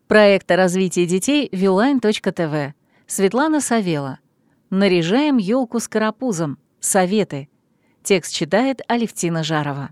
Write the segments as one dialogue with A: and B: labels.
A: Проект о развитии детей Viewline.tv. Светлана Савела. Наряжаем елку с карапузом. Советы. Текст читает Алевтина Жарова.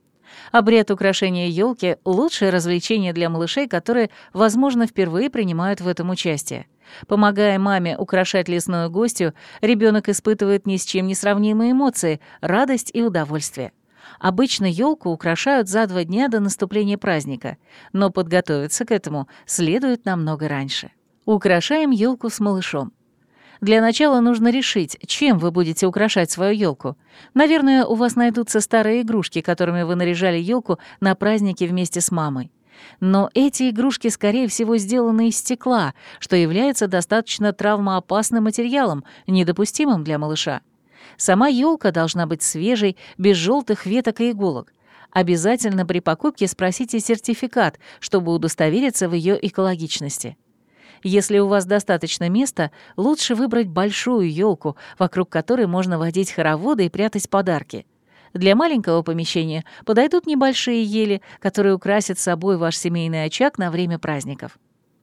A: Обряд украшения елки — лучшее развлечение для малышей, которые, возможно, впервые принимают в этом участие. Помогая маме украшать лесную гостью, ребенок испытывает ни с чем не сравнимые эмоции, радость и удовольствие. Обычно елку украшают за 2 дня до наступления праздника, но подготовиться к этому следует намного раньше. Украшаем елку с малышом. Для начала нужно решить, чем вы будете украшать свою елку. Наверное, у вас найдутся старые игрушки, которыми вы наряжали елку на празднике вместе с мамой. Но эти игрушки, скорее всего, сделаны из стекла, что является достаточно травмоопасным материалом, недопустимым для малыша. Сама елка должна быть свежей, без желтых веток и иголок. Обязательно при покупке спросите сертификат, чтобы удостовериться в ее экологичности. Если у вас достаточно места, лучше выбрать большую елку, вокруг которой можно водить хороводы и прятать подарки. Для маленького помещения подойдут небольшие ели, которые украсят собой ваш семейный очаг на время праздников.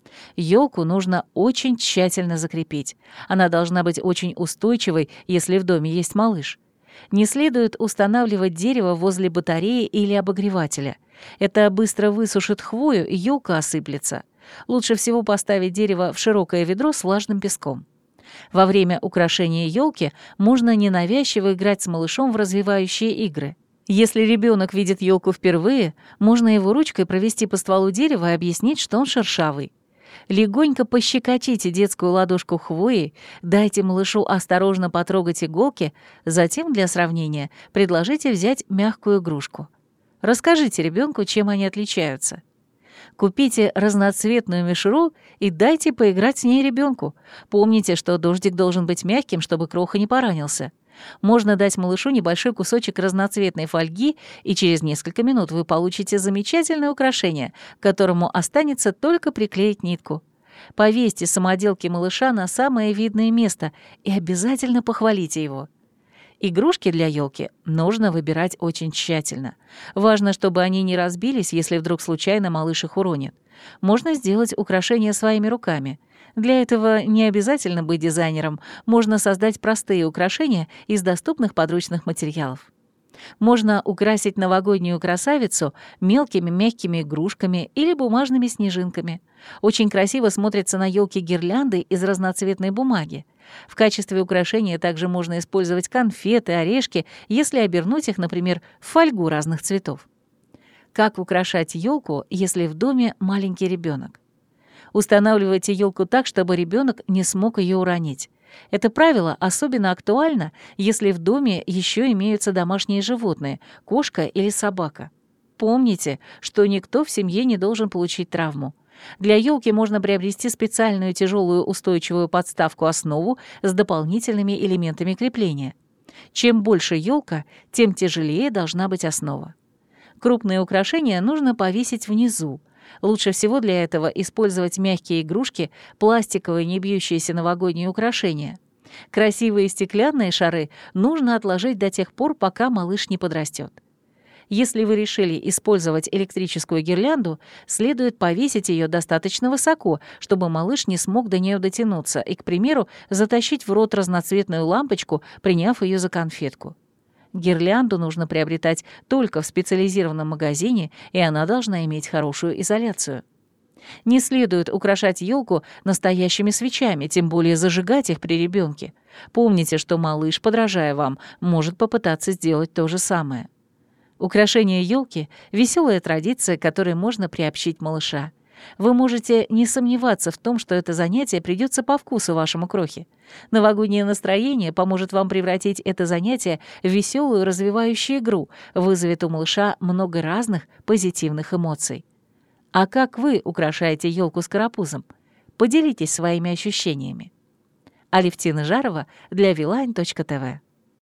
A: Елку нужно очень тщательно закрепить. Она должна быть очень устойчивой, если в доме есть малыш. Не следует устанавливать дерево возле батареи или обогревателя. Это быстро высушит хвою, и елка осыплется. Лучше всего поставить дерево в широкое ведро с влажным песком. Во время украшения елки можно ненавязчиво играть с малышом в развивающие игры. Если ребенок видит елку впервые, можно его ручкой провести по стволу дерева и объяснить, что он шершавый. Легонько пощекочите детскую ладошку хвоей, дайте малышу осторожно потрогать иголки, затем, для сравнения, предложите взять мягкую игрушку. Расскажите ребенку, чем они отличаются. Купите разноцветную мишуру и дайте поиграть с ней ребенку. Помните, что дождик должен быть мягким, чтобы кроха не поранился. Можно дать малышу небольшой кусочек разноцветной фольги, и через несколько минут вы получите замечательное украшение, к которому останется только приклеить нитку. Повесьте самоделки малыша на самое видное место и обязательно похвалите его. Игрушки для елки нужно выбирать очень тщательно. Важно, чтобы они не разбились, если вдруг случайно малыш их уронит. Можно сделать украшения своими руками. Для этого не обязательно быть дизайнером, можно создать простые украшения из доступных подручных материалов. Можно украсить новогоднюю красавицу мелкими мягкими игрушками или бумажными снежинками. Очень красиво смотрятся на елке гирлянды из разноцветной бумаги. В качестве украшения также можно использовать конфеты, орешки, если обернуть их, например, в фольгу разных цветов. Как украшать елку, если в доме маленький ребенок? Устанавливайте елку так, чтобы ребенок не смог ее уронить. Это правило особенно актуально, если в доме еще имеются домашние животные, кошка или собака. Помните, что никто в семье не должен получить травму. Для елки можно приобрести специальную тяжелую устойчивую подставку-основу с дополнительными элементами крепления. Чем больше елка, тем тяжелее должна быть основа. Крупные украшения нужно повесить внизу. Лучше всего для этого использовать мягкие игрушки, пластиковые не бьющиеся новогодние украшения. Красивые стеклянные шары нужно отложить до тех пор, пока малыш не подрастет. Если вы решили использовать электрическую гирлянду, следует повесить ее достаточно высоко, чтобы малыш не смог до нее дотянуться и, к примеру, затащить в рот разноцветную лампочку, приняв ее за конфетку. Гирлянду нужно приобретать только в специализированном магазине, и она должна иметь хорошую изоляцию. Не следует украшать елку настоящими свечами, тем более зажигать их при ребенке. Помните, что малыш, подражая вам, может попытаться сделать то же самое. Украшение елки — веселая традиция, к которой можно приобщить малыша. Вы можете не сомневаться в том, что это занятие придется по вкусу вашему крохе. Новогоднее настроение поможет вам превратить это занятие в веселую развивающую игру, вызовет у малыша много разных позитивных эмоций. А как вы украшаете елку с карапузом? Поделитесь своими ощущениями. Алевтина Жарова для Viewline.tv.